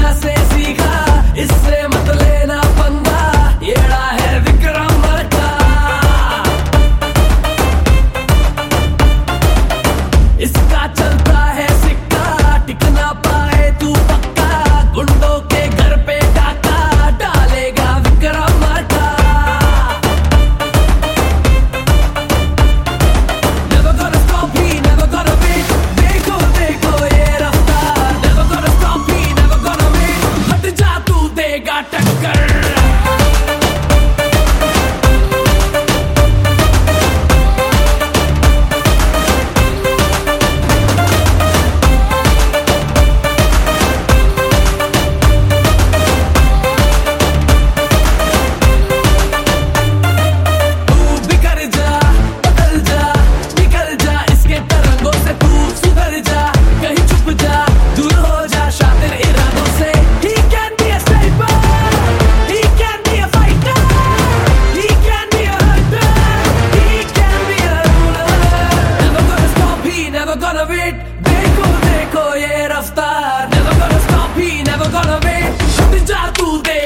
दुनिया से सीखा, इससे मत लेना पंगा, येड़ा है विक्रम मरका। इसका चलता है सिक्का, टिक ना पाए तू पक्का, गुंडों के घर पे डाका डालेगा Vikram मरका। Never gonna stop me, never gonna wait, देखो देखो ये रफ्तार। Never gonna stop me, never gonna wait, हट जा तू देगा टक्कर। देखो देखो ये रफ्तार, never gonna stop, he never gonna wait, हट जा तू दे